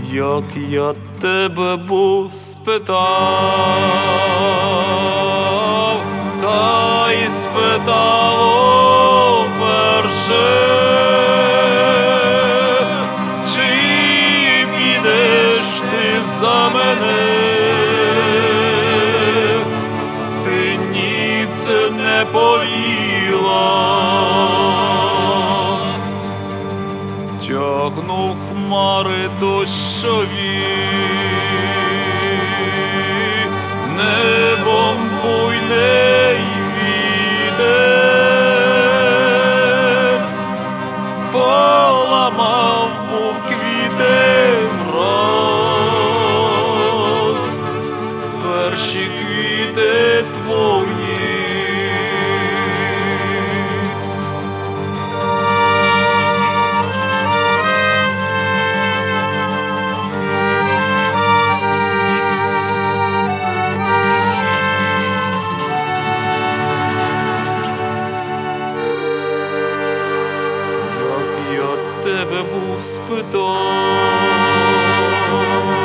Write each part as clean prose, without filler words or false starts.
Як я тебе був спитав, та й спитав перше, чи підеш ти за мене, ти ніц не повіла. Тягну хмари дощові, небом буйний вітер, поламав був квіти враз, перші квіти твої. Тебе був спитав,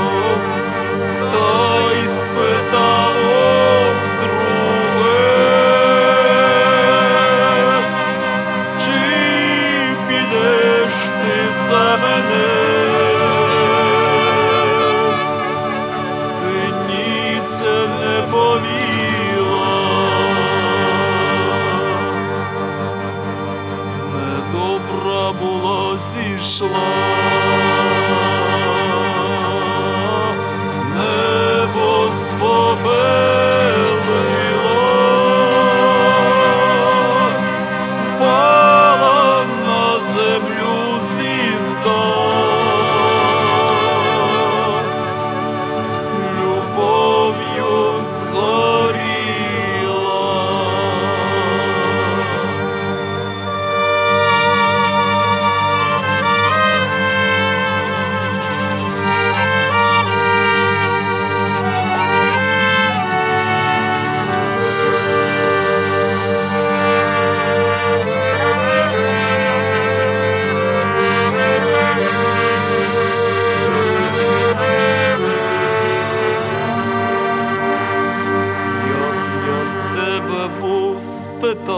та й спитав друге, чи підеш ти за мене, ти ніц не повіла. Недобра була зійшла, небо спопелило, пала на землю звізда, любов'ю згоріла. Спитав,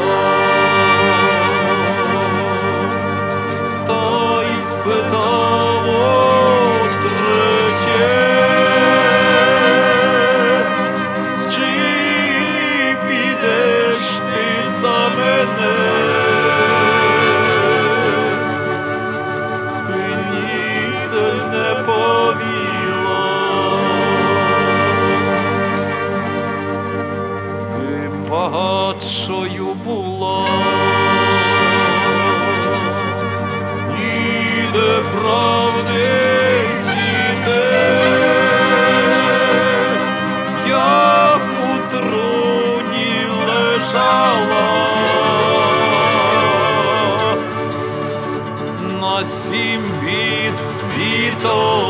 та й спитав третє, чи підеш ти за мене, ти ніц не повіла. Багатшою була, ніде правди діти, як у труні лежала, на 7 від світу